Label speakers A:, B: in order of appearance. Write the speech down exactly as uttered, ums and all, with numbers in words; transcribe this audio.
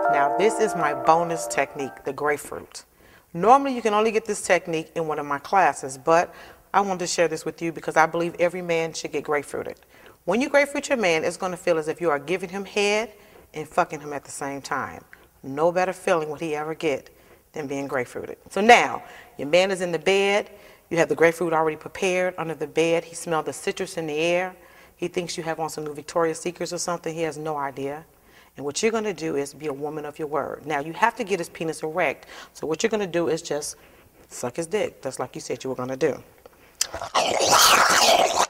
A: Now this is my bonus technique, the grapefruit. Normally you can only get this technique in one of my classes, but I wanted to share this with you because I believe every man should get grapefruited. When you grapefruit your man, it's going to feel as if you are giving him head and fucking him at the same time. No better feeling would he ever get than being grapefruited. So now, your man is in the bed. You have the grapefruit already prepared under the bed. He smelled the citrus in the air. He thinks you have on some new Victoria's Secrets or something. He has no idea. And what you're going to do is be a woman of your word. Now, you have to get his penis erect. So what you're going to do is just suck his dick, just like you said you were going to do.